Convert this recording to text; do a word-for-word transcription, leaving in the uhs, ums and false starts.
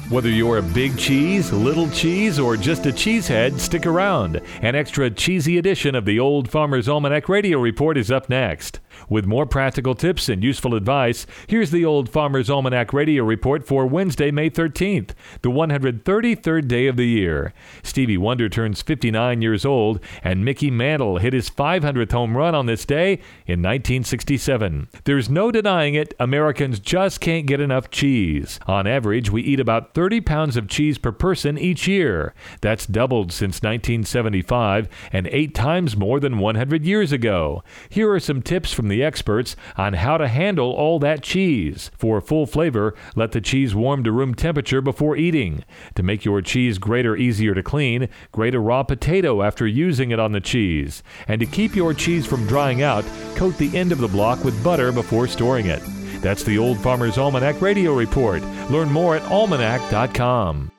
Whether you're a big cheese, little cheese, or just a cheesehead, stick around. An extra cheesy edition of the Old Farmer's Almanac Radio Report is up next. With more practical tips and useful advice, here's the Old Farmer's Almanac Radio Report for Wednesday, May thirteenth, the one hundred thirty-third day of the year. Stevie Wonder turns fifty-nine years old, and Mickey Mantle hit his five hundredth home run on this day in nineteen sixty-seven. There's no denying it, Americans just can't get enough cheese. On average, we eat about thirty pounds of cheese per person each year. That's doubled since nineteen seventy-five and eight times more than one hundred years ago. Here are some tips from the experts on how to handle all that cheese. For full flavor, let the cheese warm to room temperature before eating. To make your cheese grater easier to clean, grate a raw potato after using it on the cheese. And to keep your cheese from drying out, coat the end of the block with butter before storing it. That's the Old Farmer's Almanac Radio Report. Learn more at almanac dot com.